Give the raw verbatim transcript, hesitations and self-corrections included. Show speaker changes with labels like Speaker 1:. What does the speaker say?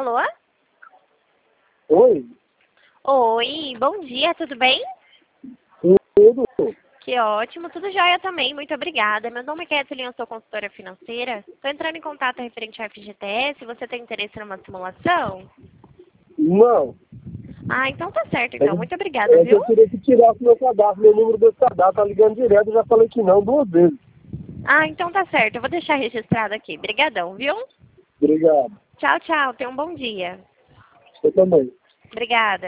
Speaker 1: Alô?
Speaker 2: Oi?
Speaker 1: Oi, bom dia, tudo bem?
Speaker 2: Tudo?
Speaker 1: Que ótimo, tudo jóia também, muito obrigada. Meu nome é Kathleen, eu sou consultora financeira. Estou entrando em contato referente ao F G T S, você tem interesse numa simulação?
Speaker 2: Não.
Speaker 1: Ah, então tá certo,
Speaker 2: É,
Speaker 1: então. Muito obrigada,
Speaker 2: é que
Speaker 1: viu?
Speaker 2: eu queria que tirasse meu cadastro, meu número desse cadastro. Tá ligando direto, eu já falei que não duas vezes.
Speaker 1: Ah, então tá certo, eu vou deixar registrado aqui. Obrigadão, viu?
Speaker 2: Obrigado.
Speaker 1: Tchau, tchau, tenha um bom dia.
Speaker 2: Você também.
Speaker 1: Obrigada.